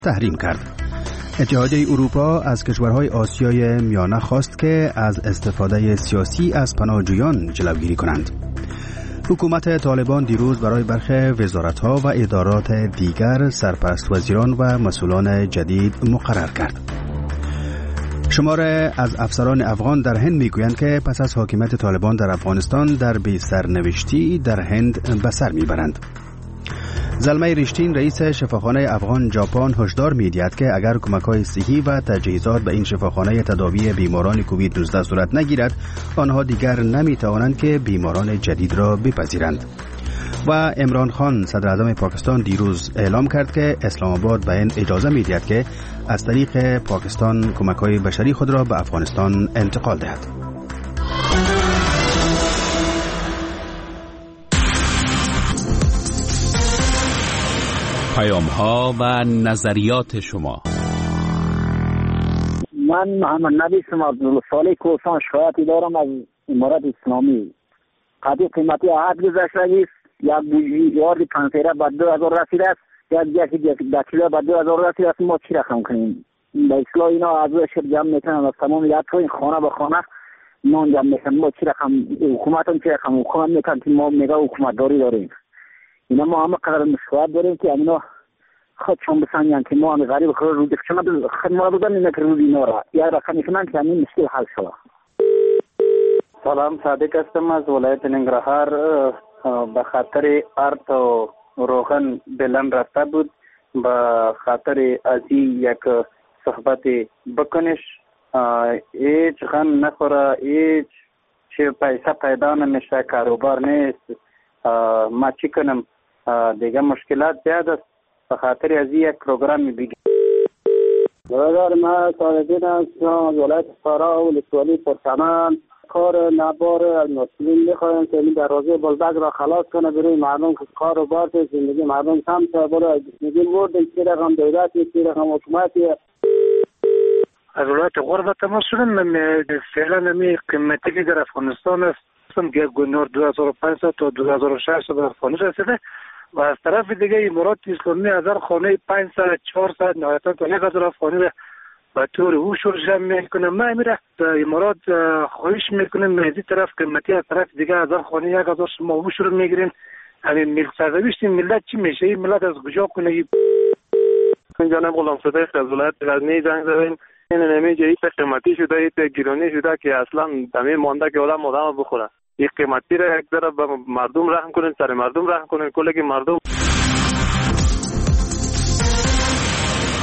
تحریم کرد. اتحادیه اروپا از کشورهای آسیای میانه خواست که از استفاده سیاسی از پناهجویان جلوگیری کنند. حکومت طالبان دیروز برای برخی وزارت‌ها و ادارات دیگر سرپرست وزیران و مسئولان جدید مقرر کرد. شماره از افسران افغان در هند میگویند که پس از حاکمیت طالبان در افغانستان در بی سرنوشتی در هند به سر میبرند. زلمه رشتین رئیس شفاخانه افغان ژاپن هشدار می‌دهد که اگر کمک‌های صحی و تجهیزات به این شفاخانه تداوی بیماران کووید 19 صورت نگیرد، آنها دیگر نمی‌توانند که بیماران جدید را بپذیرند. و عمران خان صدر اعظم پاکستان دیروز اعلام کرد که اسلام آباد به هند اجازه می‌دهد که از طریق پاکستان کمک‌های بشری خود را به افغانستان انتقال دهد. پیام‌ها و نظریات شما. من محمد نبی اسم عبدالصالح کوسان شکایتی دارم از امارات اسلامی. قضیه قیمتی عهد گذشته است. یک بوجی 5 با 2000 رسیده است. یک دکیلا با 2000 رسیده است. ما چی رقم کنیم؟ به اصلاح اینا از شر جمع میکنن از تمام یک این خانه به خانه نان جمع میکنن. ما چی رقم حکومت هم چی رقم حکومت میکنن که ما میگه حکومت داری داریم. اینا ما همه قدر مشکلات داریم که اینا خودشون بسنجن که ما هم غریب خود رو دفشون خدمه رو بدن اینه که رو اینا را یا رقم میکنن که همین مشکل حل شد. سلام، صادق هستم از ولایت ننگرهار. به خاطر ارت و روغن دلم رفته بود، به خاطر ازی یک صحبت بکنش. هیچ غم نخوره، هیچ چه پیسه پیدا نمیشه، کاروبار نیست. ما چی کنم؟ دیگه مشکلات زیاد است. به خاطر از یک پروگرام بگیم. برادر ما صادقین هستم از ولایت سارا و ولسوالی پرچمن. کار نبار از مسئولین میخوایم که این دروازه بلدک را خلاص کنه برای مردم که کار و بار زندگی مردم کم شه. برای میگیم مردم چی رقم دولتی چی رقم حکومتی. از ولایت غربت مسئولین فعلا نمی قیمتی که در افغانستان است که گنور 2500 تا 2600 در افغانستان رسیده و از طرف دیگه امارات اسلامی از هر خانه 500 400 نهایتا تا 1000 افغانی را به طور هوشور جمع میکنه. ما میره امارات خواهش میکنیم از این طرف قیمتی از طرف دیگه از هر خانه 1000 شما هوشور میگیرین. همین ملک سرنوشت ملت چی میشه؟ این ملت از کجا کنه؟ من جناب غلام صدیق از ولایت غزنی زنگ زدیم. این نمیشه این قیمتی شده، این گرانی شده که اصلا دمی مونده که آدم بخوره. این قیمتی را یک ذره به مردم رحم کنین، سر مردم رحم کنین. کلی که مردم